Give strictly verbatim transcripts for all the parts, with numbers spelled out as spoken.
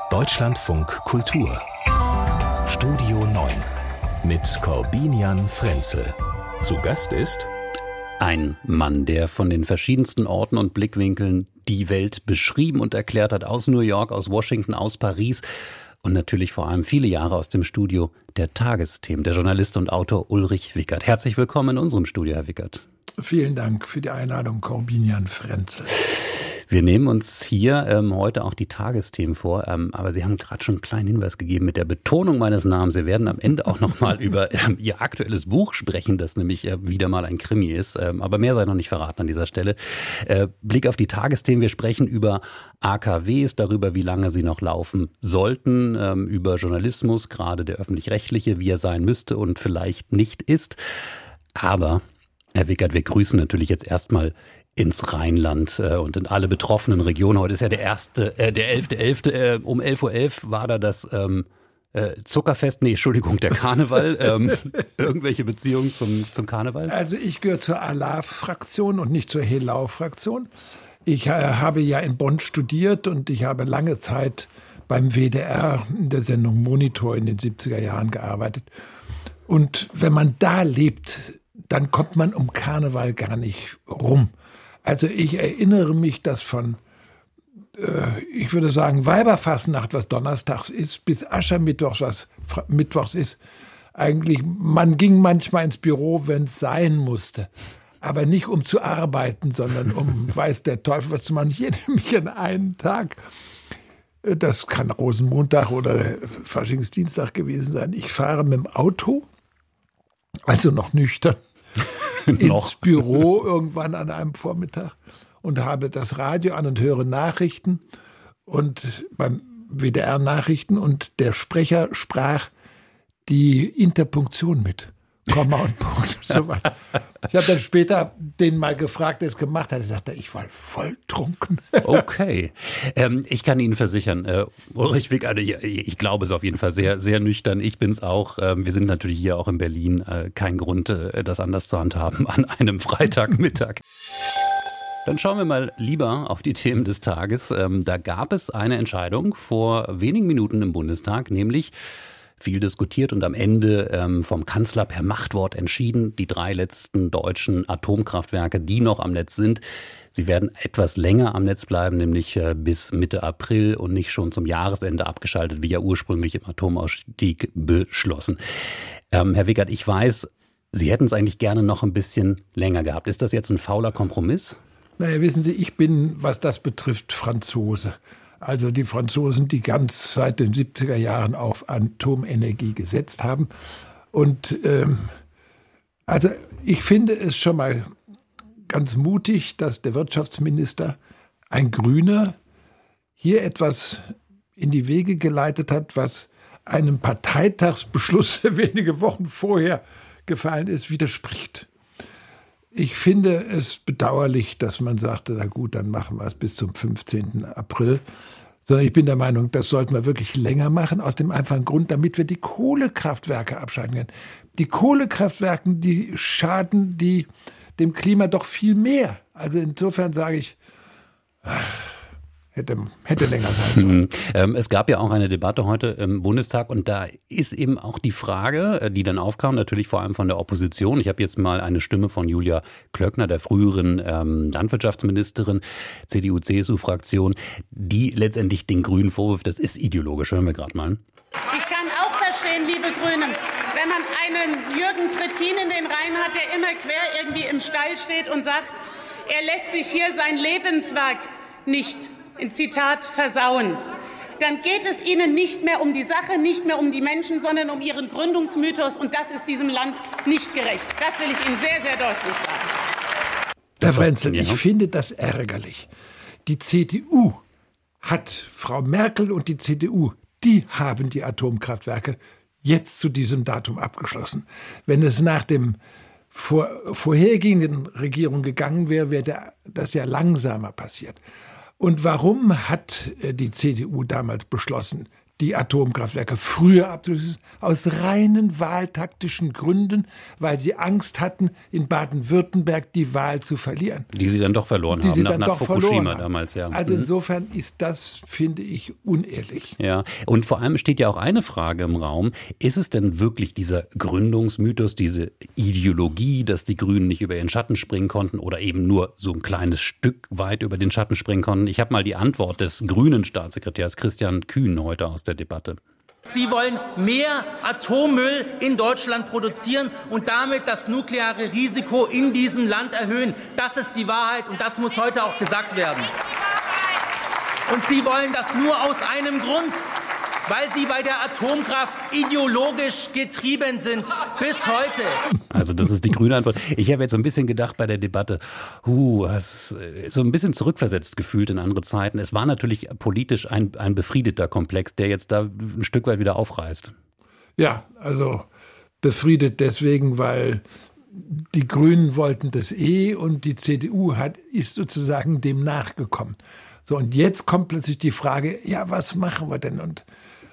Deutschlandfunk Kultur Studio neun mit Corbinian Frenzel. Zu Gast ist ein Mann, der von den verschiedensten Orten und Blickwinkeln die Welt beschrieben und erklärt hat, aus New York, aus Washington, aus Paris und natürlich vor allem viele Jahre aus dem Studio der Tagesthemen, der Journalist und Autor Ulrich Wickert. Herzlich willkommen in unserem Studio, Herr Wickert. Vielen Dank für die Einladung, Corbinian Frenzel. Wir nehmen uns hier ähm, heute auch die Tagesthemen vor, ähm, aber Sie haben gerade schon einen kleinen Hinweis gegeben mit der Betonung meines Namens. Sie werden am Ende auch noch mal über ähm, Ihr aktuelles Buch sprechen, das nämlich äh, wieder mal ein Krimi ist, ähm, aber mehr sei noch nicht verraten an dieser Stelle. Äh, Blick auf die Tagesthemen, wir sprechen über A K Ws, darüber, wie lange sie noch laufen sollten, ähm, über Journalismus, gerade der öffentlich-rechtliche, wie er sein müsste und vielleicht nicht ist. Aber, Herr Wickert, wir grüßen natürlich jetzt erstmal ins Rheinland äh, und in alle betroffenen Regionen. Heute ist ja der erste, äh, der elfte elfte Äh, um elf Uhr elf war da das ähm, äh, Zuckerfest, nee, Entschuldigung, der Karneval. ähm, irgendwelche Beziehungen zum, zum Karneval? Also ich gehöre zur Alarv-Fraktion und nicht zur Helau-Fraktion. Ich äh, habe ja in Bonn studiert und ich habe lange Zeit beim W D R in der Sendung Monitor in den siebziger Jahren gearbeitet. Und wenn man da lebt, dann kommt man um Karneval gar nicht rum. Also ich erinnere mich, dass von, äh, ich würde sagen, Weiberfastnacht, was donnerstags ist, bis Aschermittwochs, was mittwochs ist, eigentlich, man ging manchmal ins Büro, wenn es sein musste. Aber nicht um zu arbeiten, sondern um, weiß der Teufel, was zu machen. Ich erinnere mich an einen Tag, das kann Rosenmontag oder Faschingsdienstag gewesen sein. Ich fahre mit dem Auto, also noch nüchtern, ins Büro irgendwann an einem Vormittag und habe das Radio an und höre Nachrichten und beim W D R Nachrichten und der Sprecher sprach die Interpunktion mit. Komma und Punkt und so weiter. Ich habe dann später den mal gefragt, der es gemacht hat. Er sagte, ich war voll trunken. Okay. Ähm, ich kann Ihnen versichern, äh, Ulrich Wickert, ich, ich glaube es auf jeden Fall sehr, sehr nüchtern. Ich bin es auch. Ähm, wir sind natürlich hier auch in Berlin. Äh, kein Grund, äh, das anders zu handhaben an einem Freitagmittag. Dann schauen wir mal lieber auf die Themen des Tages. Ähm, da gab es eine Entscheidung vor wenigen Minuten im Bundestag, nämlich viel diskutiert und am Ende ähm, vom Kanzler per Machtwort entschieden. Die drei letzten deutschen Atomkraftwerke, die noch am Netz sind, sie werden etwas länger am Netz bleiben, nämlich äh, bis Mitte April und nicht schon zum Jahresende abgeschaltet, wie ja ursprünglich im Atomausstieg beschlossen. Ähm, Herr Wickert, ich weiß, Sie hätten es eigentlich gerne noch ein bisschen länger gehabt. Ist das jetzt ein fauler Kompromiss? Naja, wissen Sie, ich bin, was das betrifft, Franzose. Also die Franzosen, die ganz seit den siebziger Jahren auf Atomenergie gesetzt haben. Und ähm, also ich finde es schon mal ganz mutig, dass der Wirtschaftsminister, ein Grüner, hier etwas in die Wege geleitet hat, was einem Parteitagsbeschluss, der wenige Wochen vorher gefallen ist, widerspricht. Ich finde es bedauerlich, dass man sagte, na gut, dann machen wir es bis zum fünfzehnten April. Sondern ich bin der Meinung, das sollten wir wirklich länger machen, aus dem einfachen Grund, damit wir die Kohlekraftwerke abschalten können. Die Kohlekraftwerke, die schaden die, dem Klima doch viel mehr. Also insofern sage ich, Hätte, hätte länger sein sollen. Ähm, es gab ja auch eine Debatte heute im Bundestag und da ist eben auch die Frage, die dann aufkam, natürlich vor allem von der Opposition. Ich habe jetzt mal eine Stimme von Julia Klöckner, der früheren ähm, Landwirtschaftsministerin, C D U C S U-Fraktion, die letztendlich den Grünen vorwirft, das ist ideologisch. Hören wir gerade mal. Ich kann auch verstehen, liebe Grünen, wenn man einen Jürgen Trittin in den Reihen hat, der immer quer irgendwie im Stall steht und sagt, er lässt sich hier sein Lebenswerk nicht, in Zitat, versauen, dann geht es Ihnen nicht mehr um die Sache, nicht mehr um die Menschen, sondern um Ihren Gründungsmythos. Und das ist diesem Land nicht gerecht. Das will ich Ihnen sehr, sehr deutlich sagen. Herr Frenzel, ich finde das ärgerlich. Die C D U hat, Frau Merkel und die C D U, die haben die Atomkraftwerke jetzt zu diesem Datum abgeschlossen. Wenn es nach dem vor, vorhergehenden Regierung gegangen wäre, wäre das ja langsamer passiert. Und warum hat die C D U damals beschlossen, die Atomkraftwerke früher abzuschließen, aus reinen wahltaktischen Gründen, weil sie Angst hatten, in Baden-Württemberg die Wahl zu verlieren. Die sie dann doch verloren die haben, sie nach, dann nach doch Fukushima damals. Ja. Also mhm. insofern ist das, finde ich, unehrlich. Ja, und vor allem steht ja auch eine Frage im Raum. Ist es denn wirklich dieser Gründungsmythos, diese Ideologie, dass die Grünen nicht über ihren Schatten springen konnten oder eben nur so ein kleines Stück weit über den Schatten springen konnten? Ich habe mal die Antwort des grünen Staatssekretärs Christian Kühn heute aus der Debatte. Sie wollen mehr Atommüll in Deutschland produzieren und damit das nukleare Risiko in diesem Land erhöhen. Das ist die Wahrheit und das muss heute auch gesagt werden. Und Sie wollen das nur aus einem Grund, weil Sie bei der Atomkraft ideologisch getrieben sind, bis heute. Also das ist die grüne Antwort. Ich habe jetzt so ein bisschen gedacht bei der Debatte, huh, es ist so ein bisschen zurückversetzt gefühlt in andere Zeiten. Es war natürlich politisch ein, ein befriedeter Komplex, der jetzt da ein Stück weit wieder aufreißt. Ja, also befriedet deswegen, weil die Grünen wollten das eh und die C D U hat, ist sozusagen dem nachgekommen. So, und jetzt kommt plötzlich die Frage, ja, was machen wir denn? Und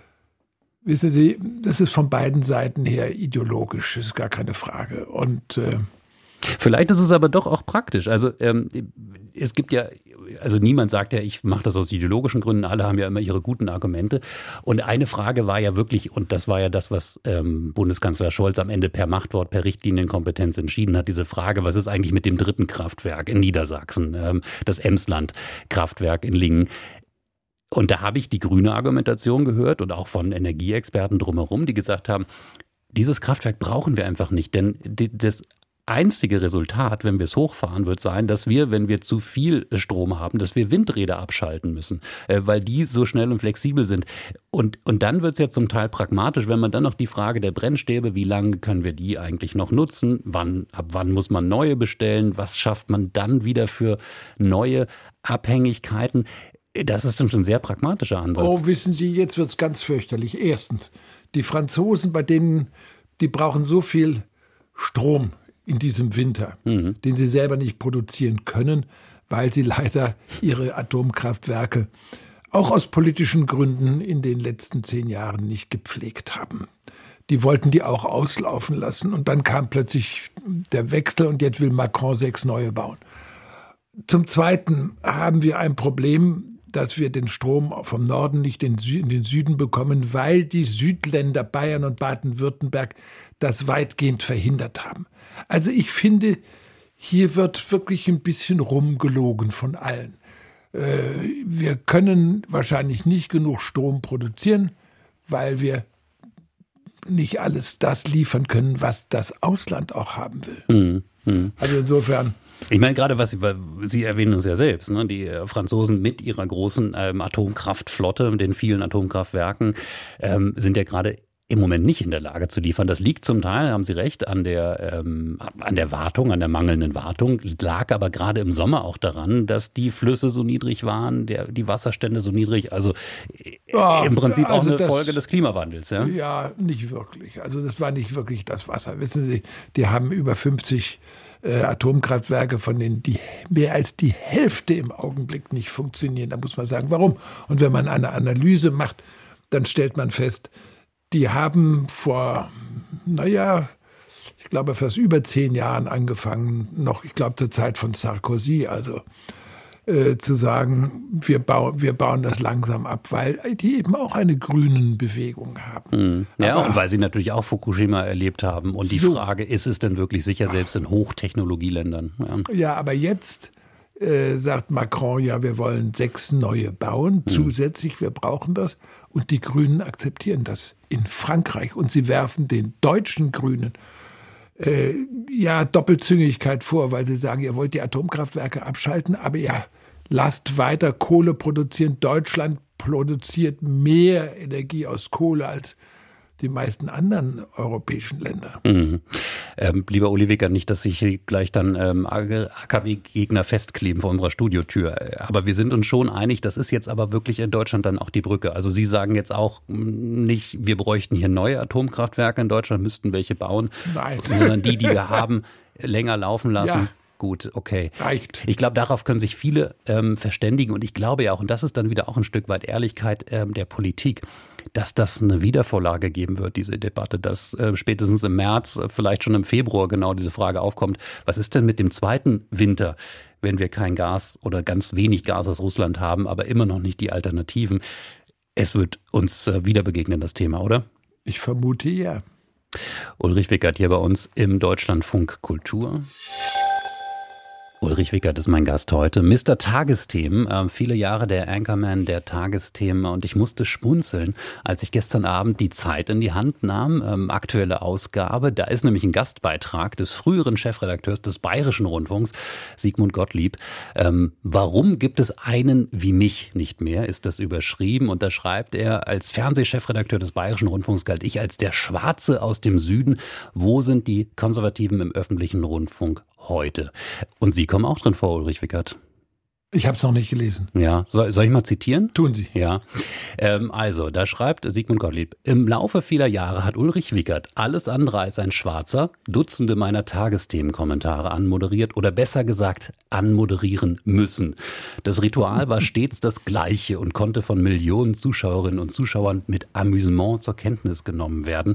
wissen Sie, das ist von beiden Seiten her ideologisch, ist gar keine Frage. Und äh vielleicht ist es aber doch auch praktisch. Also ähm, es gibt ja, also niemand sagt ja, ich mache das aus ideologischen Gründen, alle haben ja immer ihre guten Argumente. Und eine Frage war ja wirklich, und das war ja das, was ähm, Bundeskanzler Scholz am Ende per Machtwort, per Richtlinienkompetenz entschieden hat, diese Frage, was ist eigentlich mit dem dritten Kraftwerk in Niedersachsen, ähm, das Emsland-Kraftwerk in Lingen. Und da habe ich die grüne Argumentation gehört und auch von Energieexperten drumherum, die gesagt haben, dieses Kraftwerk brauchen wir einfach nicht, denn das einzige Resultat, wenn wir es hochfahren, wird sein, dass wir, wenn wir zu viel Strom haben, dass wir Windräder abschalten müssen, weil die so schnell und flexibel sind. Und, und dann wird es ja zum Teil pragmatisch, wenn man dann noch die Frage der Brennstäbe, wie lange können wir die eigentlich noch nutzen, wann, ab wann muss man neue bestellen, was schafft man dann wieder für neue Abhängigkeiten. Das ist schon ein sehr pragmatischer Ansatz. Oh, wissen Sie, jetzt wird es ganz fürchterlich. Erstens, die Franzosen, bei denen, die brauchen so viel Strom in diesem Winter, mhm. den sie selber nicht produzieren können, weil sie leider ihre Atomkraftwerke auch aus politischen Gründen in den letzten zehn Jahren nicht gepflegt haben. Die wollten die auch auslaufen lassen und dann kam plötzlich der Wechsel und jetzt will Macron sechs neue bauen. Zum Zweiten haben wir ein Problem, dass wir den Strom vom Norden nicht in den Süden bekommen, weil die Südländer Bayern und Baden-Württemberg das weitgehend verhindert haben. Also ich finde, hier wird wirklich ein bisschen rumgelogen von allen. Wir können wahrscheinlich nicht genug Strom produzieren, weil wir nicht alles das liefern können, was das Ausland auch haben will. Mhm. Mhm. Also insofern... Ich meine, gerade was Sie, Sie erwähnen es ja selbst, ne? Die Franzosen mit ihrer großen ähm, Atomkraftflotte, den vielen Atomkraftwerken, ähm, sind ja gerade im Moment nicht in der Lage zu liefern. Das liegt zum Teil, haben Sie recht, an der, ähm, an der Wartung, an der mangelnden Wartung, lag aber gerade im Sommer auch daran, dass die Flüsse so niedrig waren, der, die Wasserstände so niedrig, also ja, im Prinzip also auch eine das, Folge des Klimawandels. Ja? ja, nicht wirklich. Also das war nicht wirklich das Wasser. Wissen Sie, die haben über fünfzig Äh, Atomkraftwerke, von denen die mehr als die Hälfte im Augenblick nicht funktionieren. Da muss man sagen, warum? Und wenn man eine Analyse macht, dann stellt man fest, die haben vor, naja, ich glaube fast über zehn Jahren angefangen, noch, ich glaube zur Zeit von Sarkozy, also äh, zu sagen, wir, bau, wir bauen das langsam ab, weil die eben auch eine grünen Bewegung haben. Mhm. Ja, aber, und weil sie natürlich auch Fukushima erlebt haben. Und die so, Frage, ist es denn wirklich sicher, selbst in Hochtechnologieländern? Ja, ja aber jetzt äh, sagt Macron, ja, wir wollen sechs neue bauen, mhm. zusätzlich, wir brauchen das. Und die Grünen akzeptieren das in Frankreich. Und sie werfen den deutschen Grünen äh, ja Doppelzüngigkeit vor, weil sie sagen, ihr wollt die Atomkraftwerke abschalten, aber ja, lasst weiter Kohle produzieren. Deutschland produziert mehr Energie aus Kohle als die meisten anderen europäischen Länder. Mhm. Ähm, lieber Uli Wickert, nicht, dass sich hier gleich dann ähm, A K W-Gegner festkleben vor unserer Studiotür. Aber wir sind uns schon einig, das ist jetzt aber wirklich in Deutschland dann auch die Brücke. Also Sie sagen jetzt auch nicht, wir bräuchten hier neue Atomkraftwerke in Deutschland, müssten welche bauen, Nein. sondern die, die wir haben, länger laufen lassen. Ja. Gut, okay. Reicht. Ich glaube, darauf können sich viele ähm, verständigen und ich glaube ja auch, und das ist dann wieder auch ein Stück weit Ehrlichkeit ähm, der Politik, dass das eine Wiedervorlage geben wird, diese Debatte, dass äh, spätestens im März, äh, vielleicht schon im Februar genau diese Frage aufkommt, was ist denn mit dem zweiten Winter, wenn wir kein Gas oder ganz wenig Gas aus Russland haben, aber immer noch nicht die Alternativen? Es wird uns äh, wieder begegnen, das Thema, oder? Ich vermute ja. Ulrich Wickert hier bei uns im Deutschlandfunk Kultur. Ulrich Wickert ist mein Gast heute. Mister Tagesthemen, äh, viele Jahre der Anchorman der Tagesthemen, und ich musste schmunzeln, als ich gestern Abend die Zeit in die Hand nahm, ähm, aktuelle Ausgabe. Da ist nämlich ein Gastbeitrag des früheren Chefredakteurs des Bayerischen Rundfunks, Sigmund Gottlieb. Ähm, warum gibt es einen wie mich nicht mehr, ist das überschrieben, und da schreibt er, als Fernsehchefredakteur des Bayerischen Rundfunks galt ich als der Schwarze aus dem Süden. Wo sind die Konservativen im öffentlichen Rundfunk heute? Und Sie kommen auch drin vor, Ulrich Wickert. Ich habe es noch nicht gelesen. Ja, soll, soll ich mal zitieren? Tun Sie. Ja. Ähm, also, da schreibt Sigmund Gottlieb: Im Laufe vieler Jahre hat Ulrich Wickert, alles andere als ein Schwarzer, Dutzende meiner Tagesthemenkommentare anmoderiert oder besser gesagt anmoderieren müssen. Das Ritual war stets das gleiche und konnte von Millionen Zuschauerinnen und Zuschauern mit Amüsement zur Kenntnis genommen werden.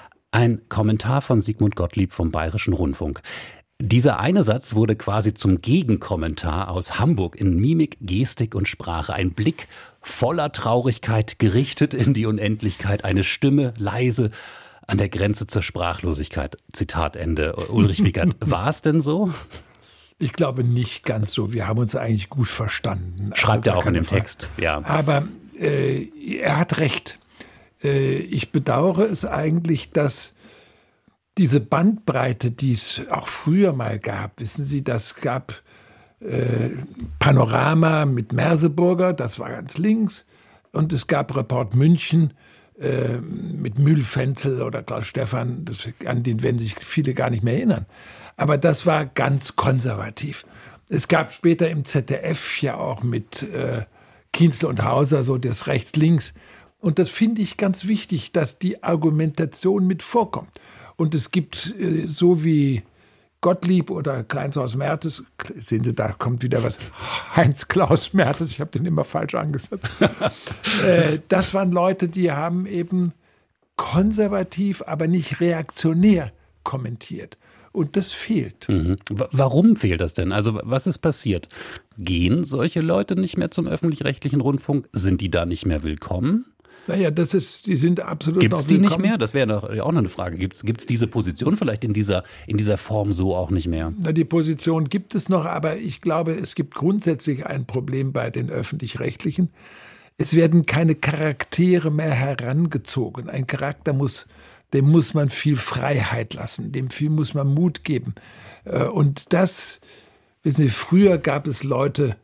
Ein Kommentar von Sigmund Gottlieb vom Bayerischen Rundfunk. Dieser eine Satz wurde quasi zum Gegenkommentar aus Hamburg in Mimik, Gestik und Sprache. Ein Blick voller Traurigkeit, gerichtet in die Unendlichkeit. Eine Stimme leise an der Grenze zur Sprachlosigkeit. Zitat Ende. Ulrich Wickert, war es denn so? Ich glaube nicht ganz so. Wir haben uns eigentlich gut verstanden. Schreibt er also auch in dem Frage. Text. Ja. Aber äh, er hat recht. Äh, ich bedauere es eigentlich, dass diese Bandbreite, die es auch früher mal gab, wissen Sie, das gab äh, Panorama mit Merseburger, das war ganz links, und es gab Report München äh, mit Mühlfenzel oder Klaus Stephan, das, an den werden sich viele gar nicht mehr erinnern. Aber das war ganz konservativ. Es gab später im Z D F ja auch mit äh, Kienzl und Hauser so das Rechts-Links. Und das finde ich ganz wichtig, dass die Argumentation mit vorkommt. Und es gibt, so wie Gottlieb oder Klaus Mertes, sehen Sie, da kommt wieder was, Heinz-Klaus Mertes, ich habe den immer falsch angesetzt. Das waren Leute, die haben eben konservativ, aber nicht reaktionär kommentiert. Und das fehlt. Mhm. Warum fehlt das denn? Also was ist passiert? Gehen solche Leute nicht mehr zum öffentlich-rechtlichen Rundfunk? Sind die da nicht mehr willkommen? Naja, das ist, die sind absolut Gibt's noch die willkommen. nicht mehr? Das wäre doch auch noch eine Frage. Gibt es diese Position vielleicht in dieser, in dieser Form so auch nicht mehr? Na, die Position gibt es noch, aber ich glaube, es gibt grundsätzlich ein Problem bei den Öffentlich-Rechtlichen. Es werden keine Charaktere mehr herangezogen. Ein Charakter muss, dem muss man viel Freiheit lassen, dem viel muss man Mut geben. Und das, wissen Sie, früher gab es Leute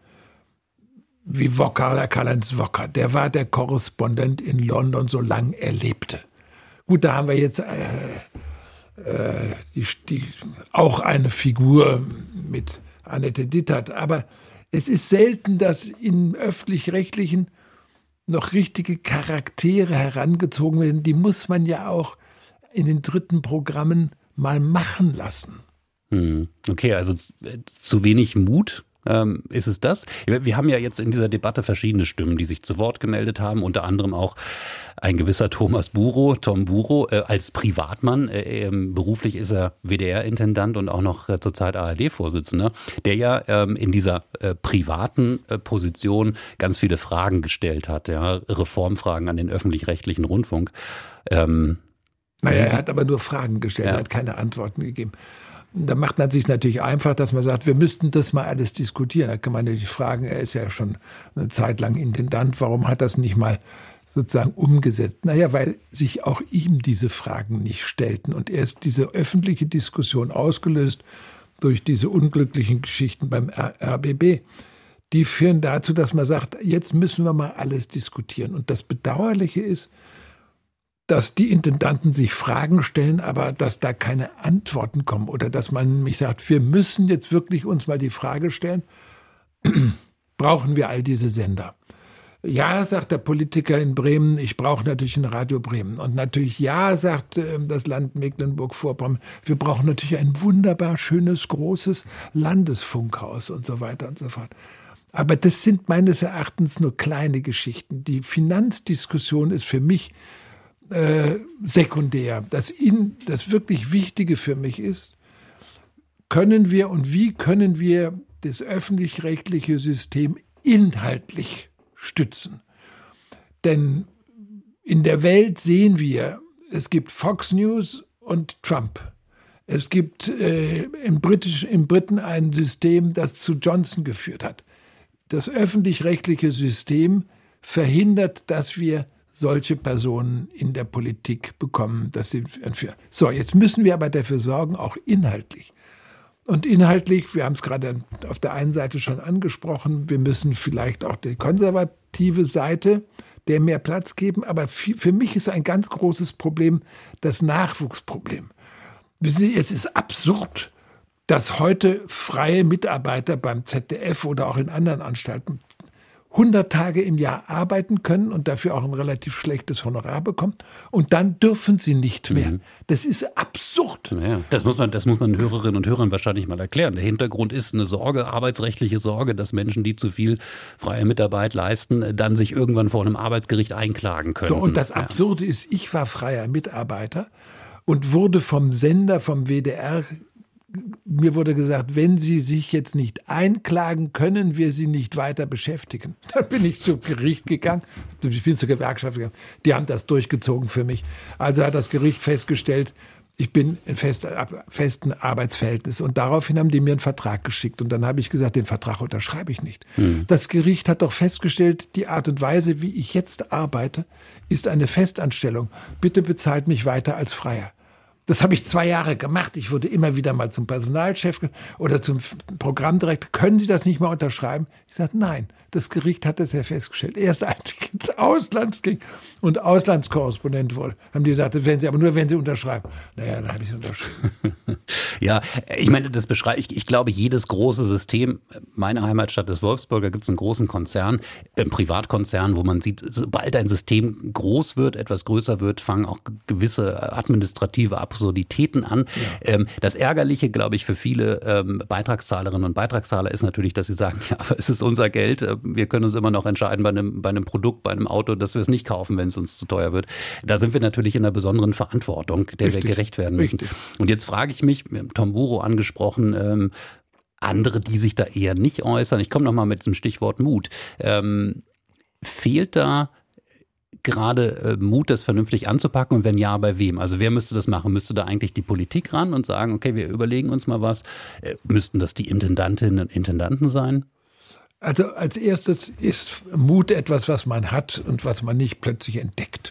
wie Wocker, Karl-Heinz Wocker, der war der Korrespondent in London, solange er lebte. Gut, da haben wir jetzt äh, äh, die, die, auch eine Figur mit Annette Dittert, aber es ist selten, dass in Öffentlich-Rechtlichen noch richtige Charaktere herangezogen werden. Die muss man ja auch in den dritten Programmen mal machen lassen. Hm. Okay, also zu wenig Mut? Ähm, ist es das? Wir haben ja jetzt in dieser Debatte verschiedene Stimmen, die sich zu Wort gemeldet haben, unter anderem auch ein gewisser Thomas Buro, Tom Buro, äh, als Privatmann. Äh, äh, beruflich ist er W D R-Intendant und auch noch äh, zurzeit A R D-Vorsitzender, der ja ähm, in dieser äh, privaten äh, Position ganz viele Fragen gestellt hat, ja, Reformfragen an den öffentlich-rechtlichen Rundfunk. Ähm, naja, er hat aber nur Fragen gestellt, ja. Er hat keine Antworten gegeben. Da macht man sich natürlich einfach, dass man sagt, wir müssten das mal alles diskutieren. Da kann man natürlich fragen, er ist ja schon eine Zeit lang Intendant, warum hat das nicht mal sozusagen umgesetzt? Naja, weil sich auch ihm diese Fragen nicht stellten. Und erst diese öffentliche Diskussion ausgelöst durch diese unglücklichen Geschichten beim R B B, die führen dazu, dass man sagt, jetzt müssen wir mal alles diskutieren. Und das Bedauerliche ist, dass die Intendanten sich Fragen stellen, aber dass da keine Antworten kommen oder dass man mich sagt, wir müssen jetzt wirklich uns mal die Frage stellen, brauchen wir all diese Sender? Ja, sagt der Politiker in Bremen, ich brauche natürlich ein Radio Bremen. Und natürlich ja, sagt äh, das Land Mecklenburg-Vorpommern, wir brauchen natürlich ein wunderbar schönes, großes Landesfunkhaus und so weiter und so fort. Aber das sind meines Erachtens nur kleine Geschichten. Die Finanzdiskussion ist für mich äh, sekundär. Das, in, das wirklich Wichtige für mich ist, können wir und wie können wir das öffentlich-rechtliche System inhaltlich stützen? Denn in der Welt sehen wir, es gibt Fox News und Trump. Es gibt äh, im, Britisch, im Briten ein System, das zu Johnson geführt hat. Das öffentlich-rechtliche System verhindert, dass wir solche Personen in der Politik bekommen. Das sind für. So, jetzt müssen wir aber dafür sorgen, auch inhaltlich. Und inhaltlich, wir haben es gerade auf der einen Seite schon angesprochen, wir müssen vielleicht auch die konservative Seite der mehr Platz geben. Aber für mich ist ein ganz großes Problem das Nachwuchsproblem. Es ist absurd, dass heute freie Mitarbeiter beim Z D F oder auch in anderen Anstalten hundert Tage im Jahr arbeiten können und dafür auch ein relativ schlechtes Honorar bekommen. Und dann dürfen sie nicht mehr. Mhm. Das ist absurd. Ja, das muss man, das muss man Hörerinnen und Hörern wahrscheinlich mal erklären. Der Hintergrund ist eine Sorge, arbeitsrechtliche Sorge, dass Menschen, die zu viel freie Mitarbeit leisten, dann sich irgendwann vor einem Arbeitsgericht einklagen können. So, und das Absurde ja. ist, ich war freier Mitarbeiter und wurde vom Sender, vom W D R, mir wurde gesagt, wenn Sie sich jetzt nicht einklagen, können wir Sie nicht weiter beschäftigen. Da bin ich zum Gericht gegangen, ich bin zur Gewerkschaft gegangen, die haben das durchgezogen für mich. Also hat das Gericht festgestellt, ich bin in fest, festen Arbeitsverhältnis und daraufhin haben die mir einen Vertrag geschickt und dann habe ich gesagt, den Vertrag unterschreibe ich nicht. Mhm. Das Gericht hat doch festgestellt, die Art und Weise, wie ich jetzt arbeite, ist eine Festanstellung. Bitte bezahlt mich weiter als Freier. Das habe ich zwei Jahre gemacht. Ich wurde immer wieder mal zum Personalchef oder zum Programmdirektor. Können Sie das nicht mal unterschreiben? Ich sagte, nein. Das Gericht hat das ja festgestellt. Erst als ich ins Ausland ging und Auslandskorrespondent wurde, haben die gesagt, wenn Sie, aber nur wenn Sie unterschreiben. Naja, dann habe ich es unterschrieben. Ja, ich meine, das beschreibe ich. Ich glaube, jedes große System, meine Heimatstadt ist Wolfsburg, da gibt es einen großen Konzern, einen Privatkonzern, wo man sieht, sobald ein System groß wird, etwas größer wird, fangen auch gewisse administrative Absurditäten an. Ja. Ähm, das Ärgerliche, glaube ich, für viele ähm, Beitragszahlerinnen und Beitragszahler ist natürlich, dass sie sagen, ja, aber es ist unser Geld, wir können uns immer noch entscheiden bei einem, bei einem Produkt, bei einem Auto, dass wir es nicht kaufen, wenn es uns zu teuer wird. Da sind wir natürlich in einer besonderen Verantwortung, der Richtig. wir gerecht werden müssen. Richtig. Und jetzt frage ich mich, wir haben Tomburo angesprochen, ähm, andere, die sich da eher nicht äußern. Ich komme nochmal mit diesem Stichwort Mut. Ähm, fehlt da gerade äh, Mut, das vernünftig anzupacken und wenn ja, bei wem? Also wer müsste das machen? Müsste da eigentlich die Politik ran und sagen, okay, wir überlegen uns mal was? Äh, müssten das die Intendantinnen und Intendanten sein? Also als erstes ist Mut etwas, was man hat und was man nicht plötzlich entdeckt.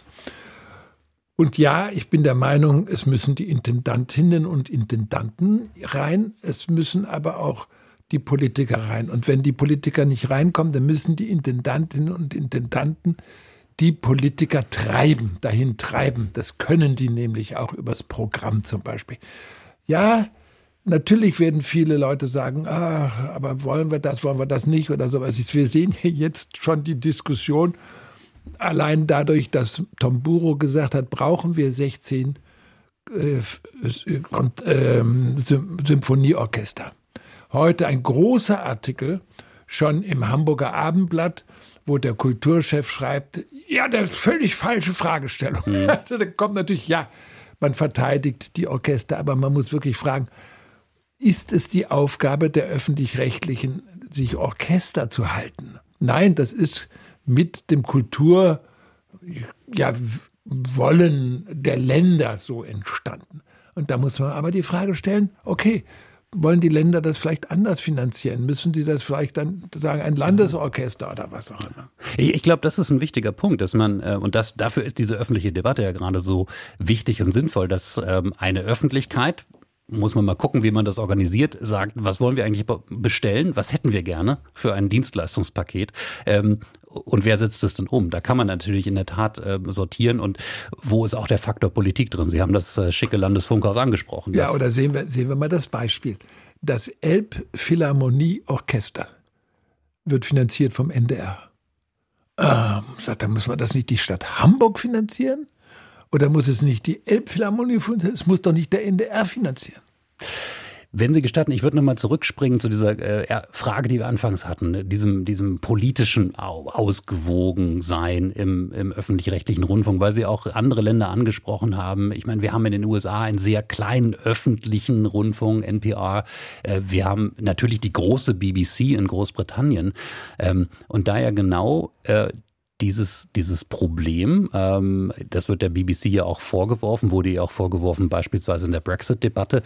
Und ja, ich bin der Meinung, es müssen die Intendantinnen und Intendanten rein, es müssen aber auch die Politiker rein. Und wenn die Politiker nicht reinkommen, dann müssen die Intendantinnen und Intendanten die Politiker treiben, dahin treiben. Das können die nämlich auch übers Programm zum Beispiel. Ja, natürlich werden viele Leute sagen, ah, aber wollen wir das, wollen wir das nicht oder sowas. Wir sehen hier jetzt schon die Diskussion, allein dadurch, dass Tomburo gesagt hat, brauchen wir sechzehn äh, äh, Symphonieorchester. Heute ein großer Artikel, schon im Hamburger Abendblatt, wo der Kulturchef schreibt, ja, das ist völlig falsche Fragestellung. Mhm. Da kommt natürlich, ja, man verteidigt die Orchester, aber man muss wirklich fragen, ist es die Aufgabe der Öffentlich-Rechtlichen, sich Orchester zu halten? Nein, das ist mit dem Kultur, ja, Wollen der Länder so entstanden. Und da muss man aber die Frage stellen, okay, wollen die Länder das vielleicht anders finanzieren? Müssen die das vielleicht dann sagen, ein Landesorchester oder was auch immer? Ich, ich glaube, das ist ein wichtiger Punkt, dass man, äh, und das, dafür ist diese öffentliche Debatte ja gerade so wichtig und sinnvoll, dass ähm, eine Öffentlichkeit, muss man mal gucken, wie man das organisiert, sagt, was wollen wir eigentlich bestellen, was hätten wir gerne für ein Dienstleistungspaket ähm, und wer setzt es denn um? Da kann man natürlich in der Tat äh, sortieren und wo ist auch der Faktor Politik drin? Sie haben das äh, schicke Landesfunkhaus angesprochen. Ja, oder sehen wir, sehen wir mal das Beispiel. Das Elbphilharmonieorchester wird finanziert vom N D R. Ähm, sagt, dann muss man das nicht die Stadt Hamburg finanzieren? Oder muss es nicht die Elbphilharmonie finanzieren? Es muss doch nicht der N D R finanzieren. Wenn Sie gestatten, ich würde nochmal zurückspringen zu dieser äh, Frage, die wir anfangs hatten, diesem, diesem politischen Ausgewogensein im, im öffentlich-rechtlichen Rundfunk, weil Sie auch andere Länder angesprochen haben. Ich meine, wir haben in den U S A einen sehr kleinen öffentlichen Rundfunk, N P R. Äh, wir haben natürlich die große B B C in Großbritannien. Ähm, und da ja genau äh, Dieses, dieses Problem, ähm, das wird der B B C ja auch vorgeworfen, wurde ja auch vorgeworfen, beispielsweise in der Brexit-Debatte,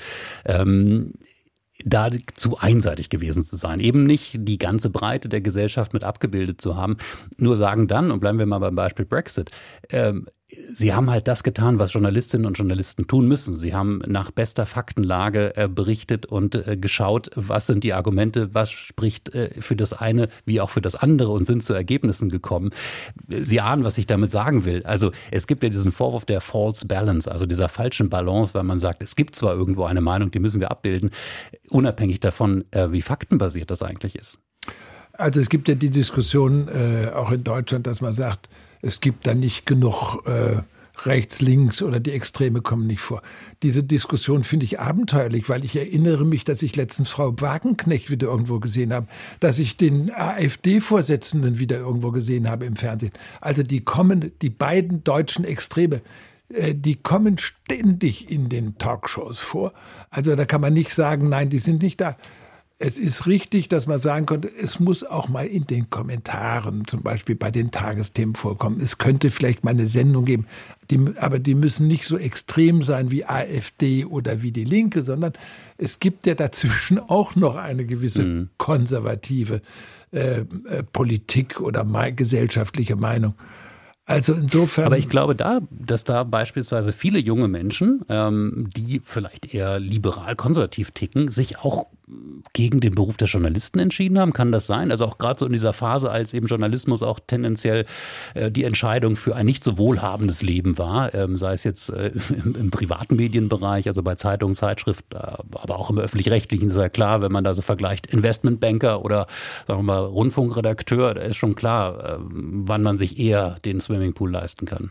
ähm, da zu einseitig gewesen zu sein. Eben nicht die ganze Breite der Gesellschaft mit abgebildet zu haben. Nur sagen dann, und bleiben wir mal beim Beispiel Brexit, ähm, Sie haben halt das getan, was Journalistinnen und Journalisten tun müssen. Sie haben nach bester Faktenlage äh, berichtet und äh, geschaut, was sind die Argumente, was spricht äh, für das eine wie auch für das andere und sind zu Ergebnissen gekommen. Sie ahnen, was ich damit sagen will. Also es gibt ja diesen Vorwurf der False Balance, also dieser falschen Balance, weil man sagt, es gibt zwar irgendwo eine Meinung, die müssen wir abbilden, unabhängig davon, äh, wie faktenbasiert das eigentlich ist. Also es gibt ja die Diskussion äh, auch in Deutschland, dass man sagt, es gibt da nicht genug äh, rechts, links oder die Extreme kommen nicht vor. Diese Diskussion finde ich abenteuerlich, weil ich erinnere mich, dass ich letztens Frau Wagenknecht wieder irgendwo gesehen habe, dass ich den AfD-Vorsitzenden wieder irgendwo gesehen habe im Fernsehen. Also die kommen, die beiden deutschen Extreme, äh, die kommen ständig in den Talkshows vor. Also da kann man nicht sagen, nein, die sind nicht da. Es ist richtig, dass man sagen konnte, es muss auch mal in den Kommentaren, zum Beispiel bei den Tagesthemen vorkommen. Es könnte vielleicht mal eine Sendung geben, die, aber die müssen nicht so extrem sein wie AfD oder wie die Linke, sondern es gibt ja dazwischen auch noch eine gewisse mhm. konservative äh, äh, Politik oder me- gesellschaftliche Meinung. Also insofern. Aber ich glaube da, dass da beispielsweise viele junge Menschen, ähm, die vielleicht eher liberal-konservativ ticken, sich auch gegen den Beruf der Journalisten entschieden haben. Kann das sein? Also auch gerade so in dieser Phase, als eben Journalismus auch tendenziell äh, die Entscheidung für ein nicht so wohlhabendes Leben war, ähm, sei es jetzt äh, im, im privaten Medienbereich, also bei Zeitungen, Zeitschriften, äh, aber auch im öffentlich-rechtlichen ist ja klar, wenn man da so vergleicht, Investmentbanker oder sagen wir mal Rundfunkredakteur, da ist schon klar, äh, wann man sich eher den Swimmingpool leisten kann.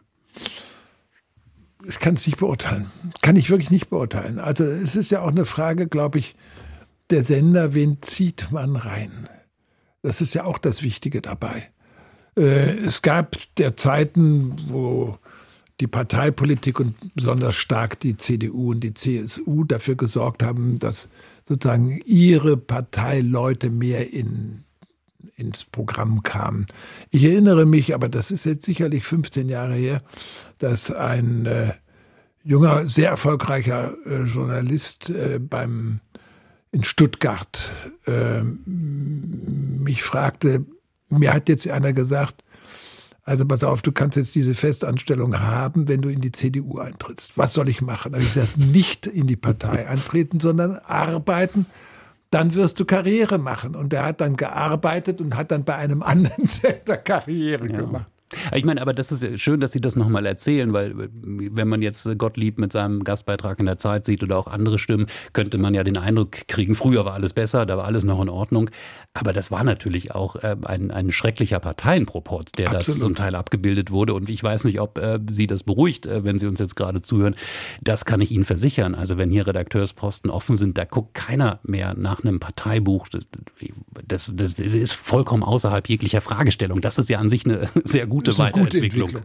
Ich kann es nicht beurteilen. Kann ich wirklich nicht beurteilen. Also es ist ja auch eine Frage, glaube ich, der Sender, wen zieht man rein? Das ist ja auch das Wichtige dabei. Äh, es gab der Zeiten, wo die Parteipolitik und besonders stark die C D U und die C S U dafür gesorgt haben, dass sozusagen ihre Parteileute mehr in, ins Programm kamen. Ich erinnere mich, aber das ist jetzt sicherlich fünfzehn Jahre her, dass ein äh, junger, sehr erfolgreicher äh, Journalist äh, beim in Stuttgart äh, mich fragte, mir hat jetzt einer gesagt, also pass auf, du kannst jetzt diese Festanstellung haben, wenn du in die C D U eintrittst. Was soll ich machen? Da habe ich gesagt, nicht in die Partei eintreten, sondern arbeiten. Dann wirst du Karriere machen. Und er hat dann gearbeitet und hat dann bei einem anderen Sender Karriere ja. gemacht. Ich meine, aber das ist schön, dass Sie das nochmal erzählen, weil wenn man jetzt Gottlieb mit seinem Gastbeitrag in der Zeit sieht oder auch andere Stimmen, könnte man ja den Eindruck kriegen, früher war alles besser, da war alles noch in Ordnung. Aber das war natürlich auch äh, ein, ein schrecklicher Parteienproporz, der Absolut. das zum Teil abgebildet wurde. Und ich weiß nicht, ob äh, Sie das beruhigt, äh, wenn Sie uns jetzt gerade zuhören. Das kann ich Ihnen versichern. Also wenn hier Redakteursposten offen sind, da guckt keiner mehr nach einem Parteibuch. Das, das, das ist vollkommen außerhalb jeglicher Fragestellung. Das ist ja an sich eine sehr gute Gute Weiterentwicklung. Gute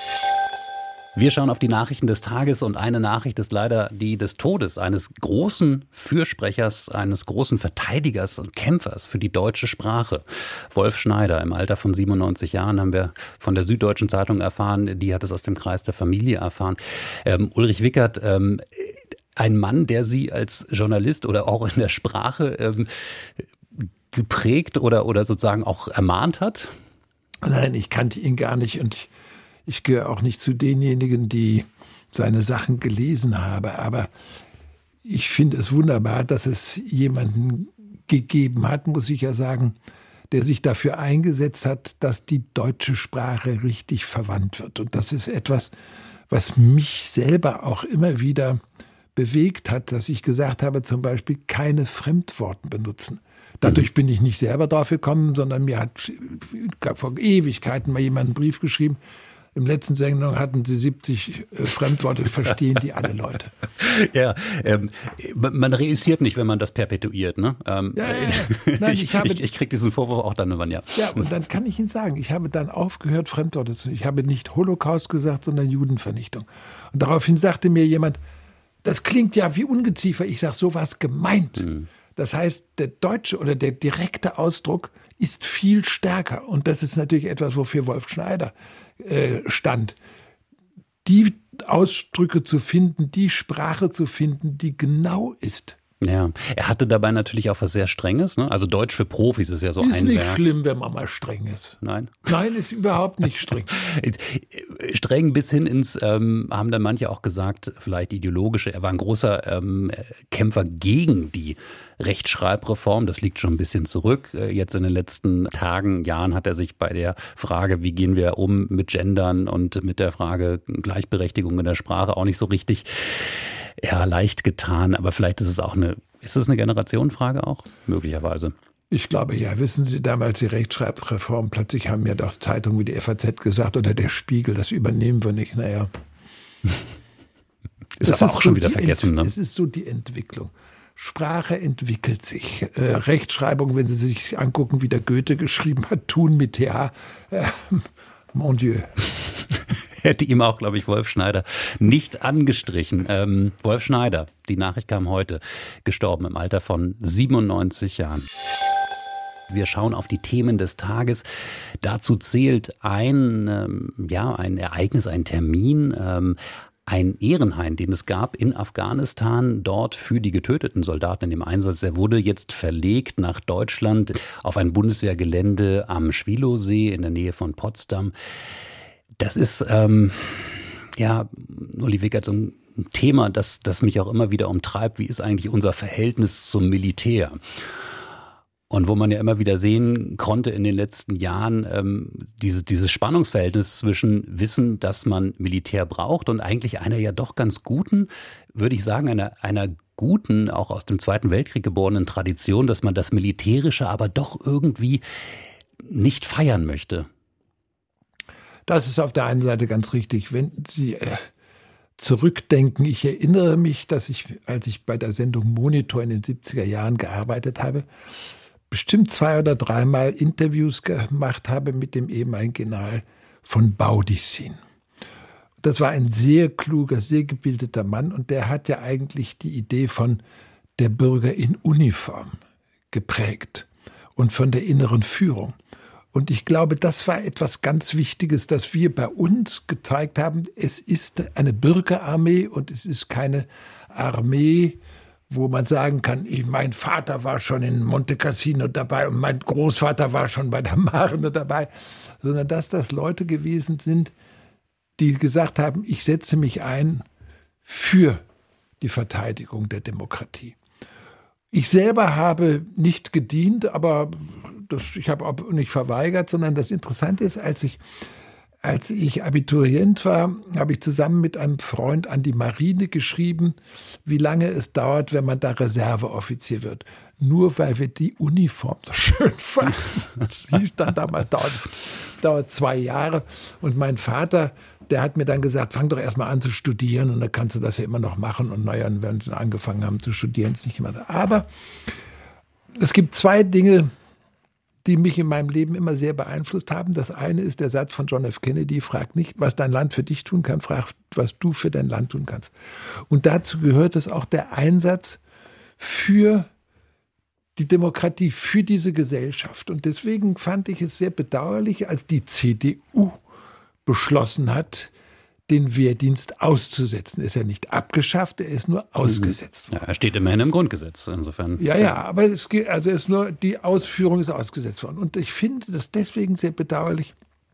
Wir schauen auf die Nachrichten des Tages und eine Nachricht ist leider die des Todes eines großen Fürsprechers, eines großen Verteidigers und Kämpfers für die deutsche Sprache. Wolf Schneider, im Alter von siebenundneunzig Jahren, haben wir von der Süddeutschen Zeitung erfahren, die hat es aus dem Kreis der Familie erfahren. Ähm, Ulrich Wickert, ähm, ein Mann, der Sie als Journalist oder auch in der Sprache ähm, geprägt oder, oder sozusagen auch ermahnt hat? Nein, ich kannte ihn gar nicht und ich, ich gehöre auch nicht zu denjenigen, die seine Sachen gelesen haben. Aber ich finde es wunderbar, dass es jemanden gegeben hat, muss ich ja sagen, der sich dafür eingesetzt hat, dass die deutsche Sprache richtig verwandt wird. Und das ist etwas, was mich selber auch immer wieder bewegt hat, dass ich gesagt habe, zum Beispiel keine Fremdworte benutzen. Dadurch bin ich nicht selber drauf gekommen, sondern mir hat gab vor Ewigkeiten mal jemand einen Brief geschrieben, Im letzten Sendung hatten Sie siebzig äh, Fremdworte, verstehen die alle Leute. Ja, ähm, man reüssiert nicht, wenn man das perpetuiert. Ne? Ähm, ja, ja, ja. Nein, ich, ich, habe, ich, ich kriege diesen Vorwurf auch dann irgendwann, ja. Ja, und dann kann ich Ihnen sagen, ich habe dann aufgehört, Fremdworte zu. Ich habe nicht Holocaust gesagt, sondern Judenvernichtung. Und daraufhin sagte mir jemand, das klingt ja wie Ungeziefer. Ich sage, so war es gemeint. Mhm. Das heißt, der deutsche oder der direkte Ausdruck ist viel stärker. Und das ist natürlich etwas, wofür Wolf Schneider äh, stand. Die Ausdrücke zu finden, die Sprache zu finden, die genau ist. Ja, er hatte dabei natürlich auch was sehr Strenges. Ne? Also Deutsch für Profis ist ja so ist ein nicht Werk. Schlimm, wenn man mal streng ist. Nein? Nein, ist überhaupt nicht streng. Streng bis hin ins, ähm, haben dann manche auch gesagt, vielleicht ideologische. Er war ein großer ähm, Kämpfer gegen die Rechtschreibreform. Das liegt schon ein bisschen zurück. Jetzt in den letzten Tagen, Jahren hat er sich bei der Frage, wie gehen wir um mit Gendern und mit der Frage Gleichberechtigung in der Sprache auch nicht so richtig ja, leicht getan. Aber vielleicht ist es auch eine, ist es eine Generationenfrage auch? Möglicherweise. Ich glaube, ja, wissen Sie, damals die Rechtschreibreform, plötzlich haben ja doch Zeitungen wie die F A Z gesagt oder der Spiegel, das übernehmen wir nicht. Naja. ist das aber auch schon so wieder vergessen. Ne? Es ist so die Entwicklung. Sprache entwickelt sich. Äh, Rechtschreibung, wenn Sie sich angucken, wie der Goethe geschrieben hat, tun mit T H. Äh, mon Dieu. Hätte ihm auch, glaube ich, Wolf Schneider nicht angestrichen. Ähm, Wolf Schneider, die Nachricht kam heute, gestorben im Alter von siebenundneunzig Jahren. Wir schauen auf die Themen des Tages. Dazu zählt ein, ähm, ja, ein Ereignis, ein Termin, ähm, ein Ehrenhain, den es gab in Afghanistan, dort für die getöteten Soldaten in dem Einsatz. Der wurde jetzt verlegt nach Deutschland auf ein Bundeswehrgelände am Schwilowsee in der Nähe von Potsdam. Das ist, ähm, ja, Uli Wickert, so ein Thema, das, das mich auch immer wieder umtreibt. Wie ist eigentlich unser Verhältnis zum Militär? Und wo man ja immer wieder sehen konnte in den letzten Jahren, ähm, diese, dieses Spannungsverhältnis zwischen Wissen, dass man Militär braucht und eigentlich einer ja doch ganz guten, würde ich sagen, einer, einer guten, auch aus dem Zweiten Weltkrieg geborenen Tradition, dass man das Militärische aber doch irgendwie nicht feiern möchte. Das ist auf der einen Seite ganz richtig. Wenn Sie äh, zurückdenken, ich erinnere mich, dass ich, als ich bei der Sendung Monitor in den siebziger Jahren gearbeitet habe, bestimmt zwei oder dreimal Interviews gemacht habe mit dem ehemaligen General von Baudissin. Das war ein sehr kluger, sehr gebildeter Mann und der hat ja eigentlich die Idee von der Bürger in Uniform geprägt und von der inneren Führung. Und ich glaube, das war etwas ganz Wichtiges, dass wir bei uns gezeigt haben, es ist eine Bürgerarmee und es ist keine Armee, wo man sagen kann, ich, mein Vater war schon in Monte Cassino dabei und mein Großvater war schon bei der Marne dabei, sondern dass das Leute gewesen sind, die gesagt haben, ich setze mich ein für die Verteidigung der Demokratie. Ich selber habe nicht gedient, aber das, ich habe auch nicht verweigert, sondern das Interessante ist, als ich Als ich Abiturient war, habe ich zusammen mit einem Freund an die Marine geschrieben, wie lange es dauert, wenn man da Reserveoffizier wird. Nur weil wir die Uniform so schön fanden. Das hieß dann damals, dauert, dauert zwei Jahre. Und mein Vater, der hat mir dann gesagt, fang doch erst mal an zu studieren und dann kannst du das ja immer noch machen. Und naja, wenn sie angefangen haben zu studieren, ist nicht immer da. Aber es gibt zwei Dinge, die mich in meinem Leben immer sehr beeinflusst haben. Das eine ist der Satz von John F. Kennedy, frag nicht, was dein Land für dich tun kann, frag, was du für dein Land tun kannst. Und dazu gehört es auch der Einsatz für die Demokratie, für diese Gesellschaft. Und deswegen fand ich es sehr bedauerlich, als die C D U beschlossen hat, den Wehrdienst auszusetzen. Er ist ja nicht abgeschafft, er ist nur ausgesetzt worden. Ja, er steht immerhin im Grundgesetz, insofern. Ja, ja, aber es geht, also es ist nur, die Ausführung ist ausgesetzt worden. Und ich finde das deswegen sehr bedauerlich,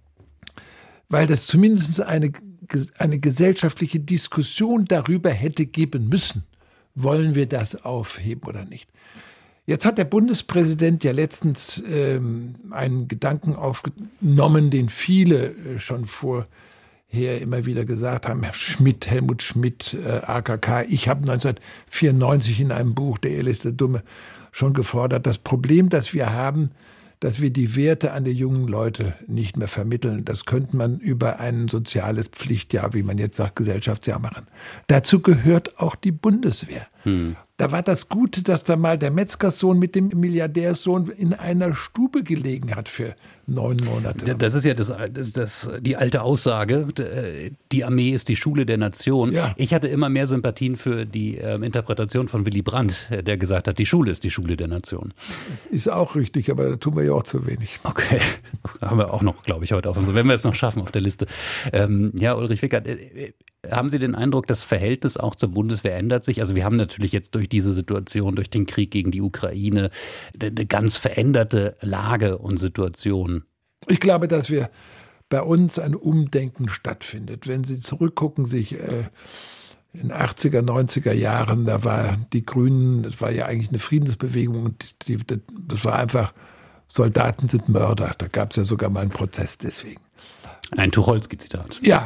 weil das zumindest eine, eine gesellschaftliche Diskussion darüber hätte geben müssen, wollen wir das aufheben oder nicht. Jetzt hat der Bundespräsident ja letztens ähm, einen Gedanken aufgenommen, den viele äh, schon vorher immer wieder gesagt haben, Herr Schmidt, Helmut Schmidt, äh, A K K. Ich habe neunzehnhundertvierundneunzig in einem Buch, Der Ehrlichste Dumme, schon gefordert. Das Problem, das wir haben, dass wir die Werte an die jungen Leute nicht mehr vermitteln. Das könnte man über ein soziales Pflichtjahr, wie man jetzt sagt, Gesellschaftsjahr machen. Dazu gehört auch die Bundeswehr. Hm. Da war das Gute, dass da mal der Metzgerssohn mit dem Milliardärssohn in einer Stube gelegen hat für neun Monate. Das ist ja das, das, das, die alte Aussage, die Armee ist die Schule der Nation. Ja. Ich hatte immer mehr Sympathien für die äh, Interpretation von Willy Brandt, der gesagt hat, die Schule ist die Schule der Nation. Ist auch richtig, aber da tun wir ja auch zu wenig. Okay, haben wir auch noch, glaube ich, heute auf. Also wenn wir es noch schaffen auf der Liste. Ähm, ja, Ulrich Wickert, äh, haben Sie den Eindruck, das Verhältnis auch zur Bundeswehr ändert sich? Also wir haben natürlich jetzt durch diese Situation, durch den Krieg gegen die Ukraine, eine ganz veränderte Lage und Situation. Ich glaube, dass wir bei uns ein Umdenken stattfindet. Wenn Sie zurückgucken, sich äh, in den achtziger, neunziger Jahren, da war die Grünen, das war ja eigentlich eine Friedensbewegung und die, das war einfach, Soldaten sind Mörder. Da gab es ja sogar mal einen Prozess deswegen. Ein Tucholsky-Zitat. Ja.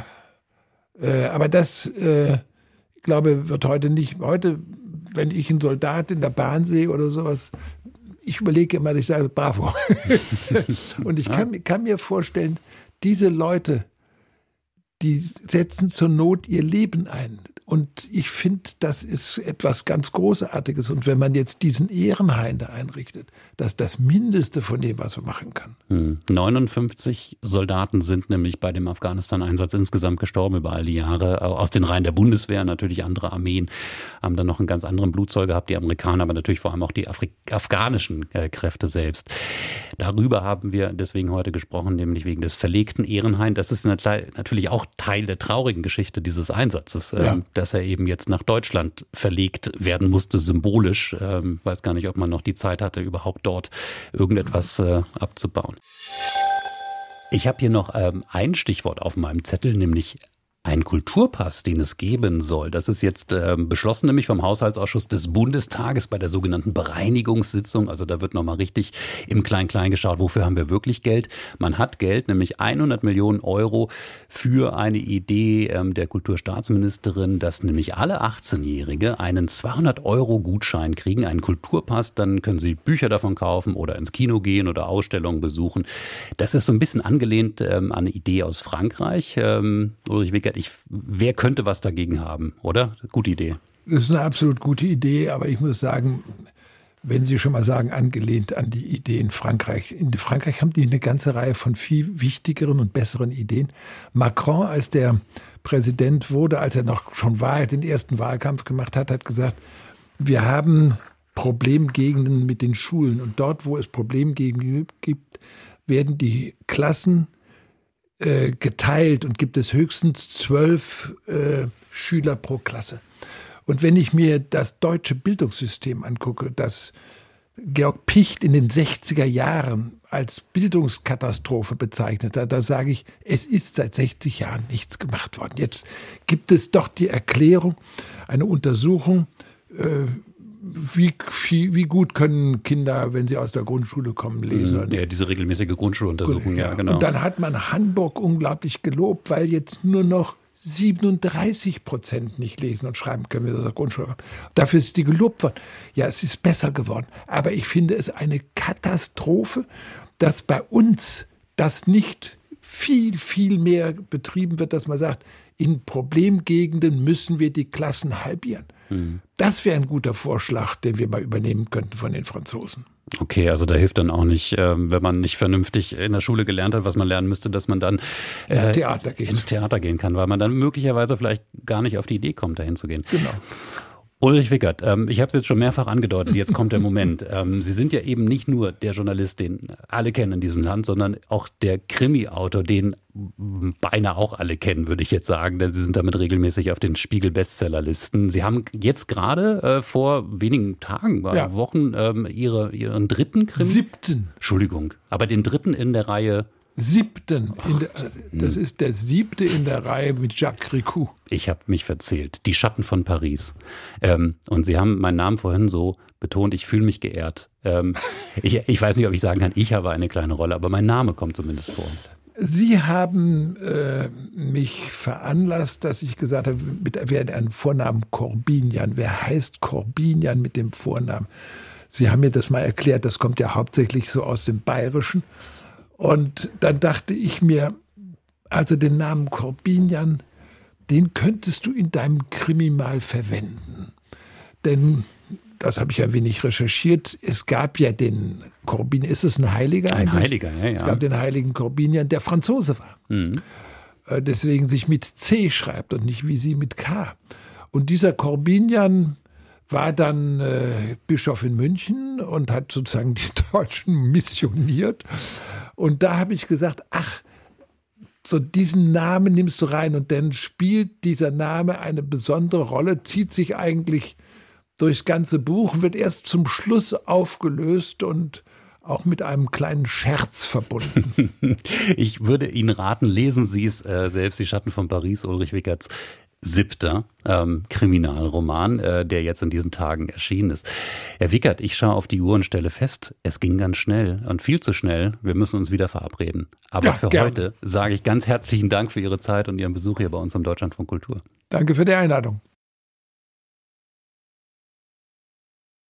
Äh, aber das, äh, ich glaube, wird heute nicht, heute, wenn ich einen Soldat in der Bahn sehe oder sowas, ich überlege immer, ich sage, bravo. Und ich kann, kann mir vorstellen, diese Leute, die setzen zur Not ihr Leben ein. Und ich finde, das ist etwas ganz Großartiges. Und wenn man jetzt diesen Ehrenhain da einrichtet, das ist das Mindeste von dem, was man machen kann. Hm. neunundfünfzig Soldaten sind nämlich bei dem Afghanistan-Einsatz insgesamt gestorben über all die Jahre. Aus den Reihen der Bundeswehr, natürlich andere Armeen haben dann noch einen ganz anderen Blutzoll gehabt, die Amerikaner, aber natürlich vor allem auch die Afri- afghanischen äh, Kräfte selbst. Darüber haben wir deswegen heute gesprochen, nämlich wegen des verlegten Ehrenhain. Das ist natürlich auch Teil der traurigen Geschichte dieses Einsatzes. Ja. Ähm, dass er eben jetzt nach Deutschland verlegt werden musste, symbolisch. Ähm, weiß gar nicht, ob man noch die Zeit hatte, überhaupt dort irgendetwas äh, abzubauen. Ich habe hier noch ähm, ein Stichwort auf meinem Zettel, nämlich ein Kulturpass, den es geben soll. Das ist jetzt äh, beschlossen, nämlich vom Haushaltsausschuss des Bundestages bei der sogenannten Bereinigungssitzung. Also da wird nochmal richtig im Klein-Klein geschaut, wofür haben wir wirklich Geld. Man hat Geld, nämlich hundert Millionen Euro für eine Idee ähm, der Kulturstaatsministerin, dass nämlich alle achtzehnjährige einen zweihundert Euro Gutschein kriegen, einen Kulturpass. Dann können sie Bücher davon kaufen oder ins Kino gehen oder Ausstellungen besuchen. Das ist so ein bisschen angelehnt ähm, an eine Idee aus Frankreich. Ähm, Ulrich Wickert, Ich, wer könnte was dagegen haben, oder? Gute Idee. Das ist eine absolut gute Idee, aber ich muss sagen, wenn Sie schon mal sagen, angelehnt an die Idee in Frankreich. In Frankreich haben die eine ganze Reihe von viel wichtigeren und besseren Ideen. Macron, als der Präsident wurde, als er noch schon war, den ersten Wahlkampf gemacht hat, hat gesagt, wir haben Problemgegenden mit den Schulen. Und dort, wo es Problemgegenden gibt, werden die Klassen geteilt und gibt es höchstens zwölf äh, Schüler pro Klasse. Und wenn ich mir das deutsche Bildungssystem angucke, das Georg Picht in den sechziger Jahren als Bildungskatastrophe bezeichnet hat, da sage ich, es ist seit sechzig Jahren nichts gemacht worden. Jetzt gibt es doch die Erklärung, eine Untersuchung, äh, Wie, wie, wie gut können Kinder, wenn sie aus der Grundschule kommen, lesen? Ja, diese regelmäßige Grundschuluntersuchung, ja, ja, genau. Und dann hat man Hamburg unglaublich gelobt, weil jetzt nur noch siebenunddreißig Prozent nicht lesen und schreiben können, wie sie aus der Grundschule kommen. Dafür ist die gelobt worden. Ja, es ist besser geworden. Aber ich finde es eine Katastrophe, dass bei uns das nicht viel, viel mehr betrieben wird, dass man sagt, in Problemgegenden müssen wir die Klassen halbieren. Mhm. Das wäre ein guter Vorschlag, den wir mal übernehmen könnten von den Franzosen. Okay, also da hilft dann auch nicht, wenn man nicht vernünftig in der Schule gelernt hat, was man lernen müsste, dass man dann äh, ins Theater geht. ins Theater gehen kann, weil man dann möglicherweise vielleicht gar nicht auf die Idee kommt, dahin zu gehen. Genau. Ulrich Wickert, ähm, ich habe es jetzt schon mehrfach angedeutet, jetzt kommt der Moment. Ähm, Sie sind ja eben nicht nur der Journalist, den alle kennen in diesem Land, sondern auch der Krimi-Autor, den beinahe auch alle kennen, würde ich jetzt sagen, denn Sie sind damit regelmäßig auf den Spiegel-Bestsellerlisten. Sie haben jetzt gerade äh, vor wenigen Tagen, ja. Wochen, ähm, ihre, Ihren dritten Krimi? Siebten. Entschuldigung, aber den dritten in der Reihe Siebten. In der, das ist der siebte in der Reihe mit Jacques Ricou. Ich habe mich verzählt. Die Schatten von Paris. Ähm, und Sie haben meinen Namen vorhin so betont, ich fühle mich geehrt. Ähm, ich, ich weiß nicht, ob ich sagen kann, ich habe eine kleine Rolle, aber mein Name kommt zumindest vor. Sie haben äh, mich veranlasst, dass ich gesagt habe, mit, wer hat einen Vornamen Corbinian? Wer heißt Corbinian mit dem Vornamen? Sie haben mir das mal erklärt, das kommt ja hauptsächlich so aus dem Bayerischen. Und dann dachte ich mir, also den Namen Korbinian, den könntest du in deinem Krimi mal verwenden. Denn, das habe ich ein wenig recherchiert, es gab ja den Korbinian, ist es ein Heiliger ein eigentlich? Ein Heiliger, ja, ja. Es gab den heiligen Korbinian, der Franzose war. Mhm. Deswegen sich mit C schreibt und nicht wie sie mit K. Und dieser Korbinian war dann äh, Bischof in München und hat sozusagen die Deutschen missioniert. Und da habe ich gesagt, ach, so diesen Namen nimmst du rein und dann spielt dieser Name eine besondere Rolle, zieht sich eigentlich durchs ganze Buch, wird erst zum Schluss aufgelöst und auch mit einem kleinen Scherz verbunden. Ich würde Ihnen raten, lesen Sie es äh, selbst, Die Schatten von Paris, Ulrich Wickerts siebter ähm, Kriminalroman, äh, der jetzt in diesen Tagen erschienen ist. Herr Wickert, ich schaue auf die Uhr und stelle fest, es ging ganz schnell und viel zu schnell. Wir müssen uns wieder verabreden. Aber ja, für gerne. Heute sage ich ganz herzlichen Dank für Ihre Zeit und Ihren Besuch hier bei uns im Deutschlandfunk Kultur. Danke für die Einladung.